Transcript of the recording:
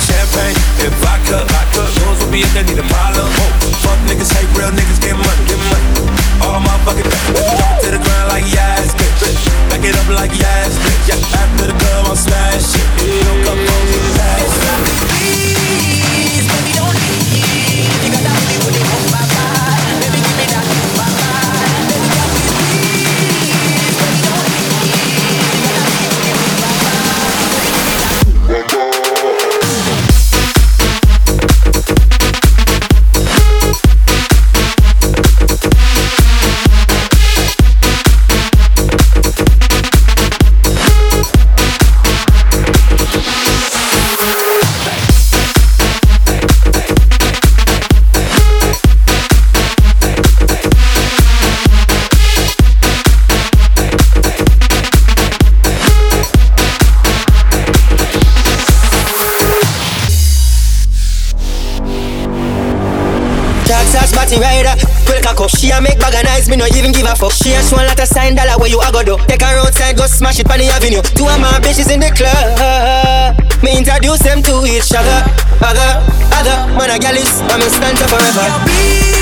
champagne and vodka. Yours will be if they need a problem. Fuck niggas, hate real niggas, get money. All motherfucking drop to the ground like yes, bitch. Back it up like yes, bitch. Yeah, after the club, I'll smash it. No cup on me, pass. Please, baby, don't leave. You got that booty with it on my mind. Baby, give me that on my mind. Baby, tell me please, baby, don't leave. You got that booty with it on my mind. Baby, give me that. Rider, quick cock up. She a make bag of nice, me no even give a fuck. She a show a lot of sign dollar where you a go do. Take her outside, go smash it on the avenue. Two of my bitches in the club, me introduce them to each other. Other, man a gal is, I'm in stand for forever.